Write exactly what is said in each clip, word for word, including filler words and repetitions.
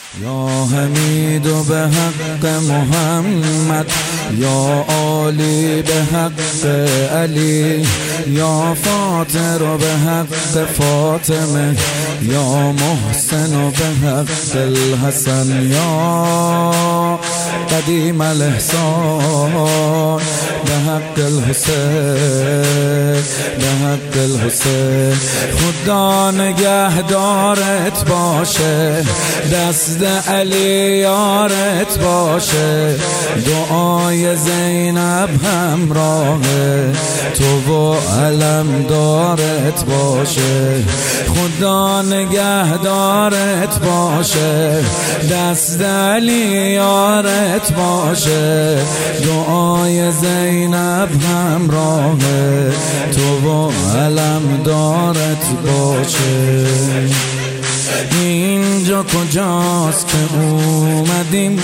یا حمید و به حق محمد، یا عالی به حق علی، یا فاطر و به حق فاطمه، یا محسن و به حق الحسن، یا قدیم الاحسان به حق الحسین، به حق الحسین. خدا نگهدارت باشه، دست علی یارت باشه، دعای زینب همراه تو و علم دارت باشه. خدا نگهدارت باشه، دست علی یارت باشه، دعای زینب همراه تو و علم دارت باشه. اینجا کجاست که اومدیم،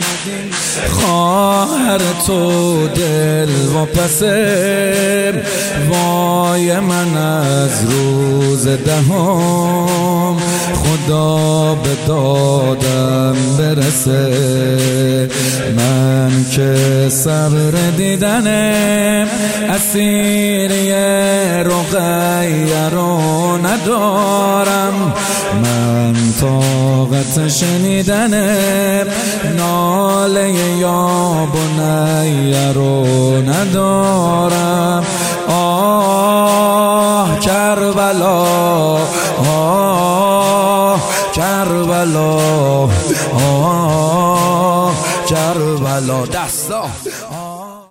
خواهر تو دل و پسه، وای من از روز دهم خدا به دادم برسه. من که صبر دیدنم اسیری رقیه رو ندارم، من طاقت شنیدن ناله یا بنیه رو ندارم. آه کربلا، آه کربلا، آه کربلا. دستا